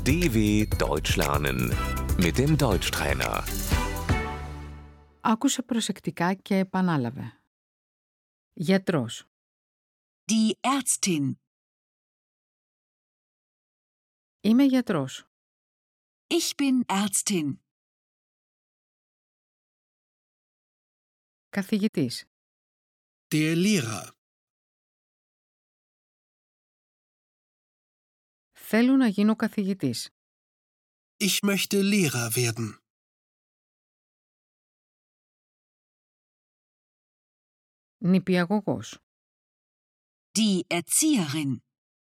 DW Deutsch lernen mit dem Deutschtrainer. Άκουσε προσεκτικά και επανάλαβε. Γιατρός. Die Ärztin. Είμαι γιατρός. Ich bin Ärztin. Καθηγητής. Der Lehrer. Θέλω να γίνω καθηγητής. Ich möchte Lehrer werden. Νηπιαγωγός. Die Erzieherin.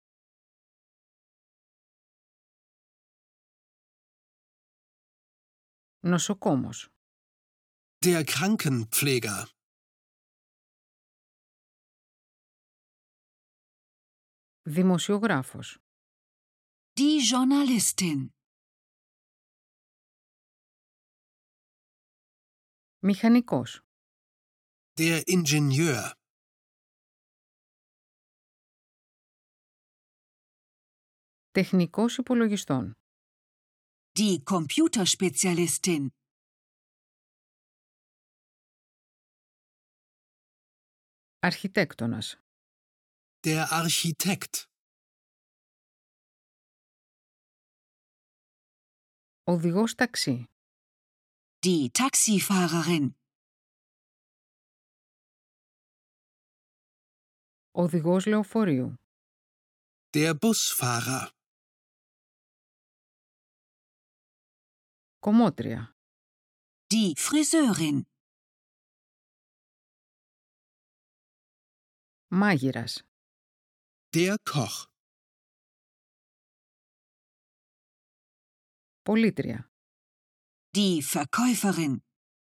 Νοσοκόμος. Der Krankenpfleger. Δημοσιογράφος. Die Journalistin. Μηχανικός. Der Ingenieur. Τεχνικός υπολογιστών. Die Computerspezialistin. Αρχιτέκτονας. Der Architekt. Οδηγός ταξί. Die Taxifahrerin. Οδηγός λεωφορείου. Der Busfahrer. Κομμότρια. Die Friseurin. Μάγειρας. Der Koch. Πολίτρια. Die Verkäuferin.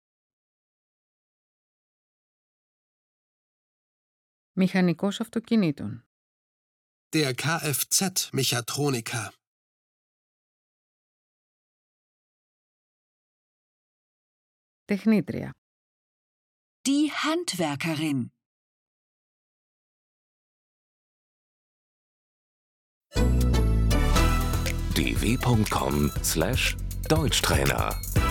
Μηχανικός αυτοκινήτων. Der Kfz-Mechatroniker. Τεχνίτρια. Die Handwerkerin. dw.com/Deutschtrainer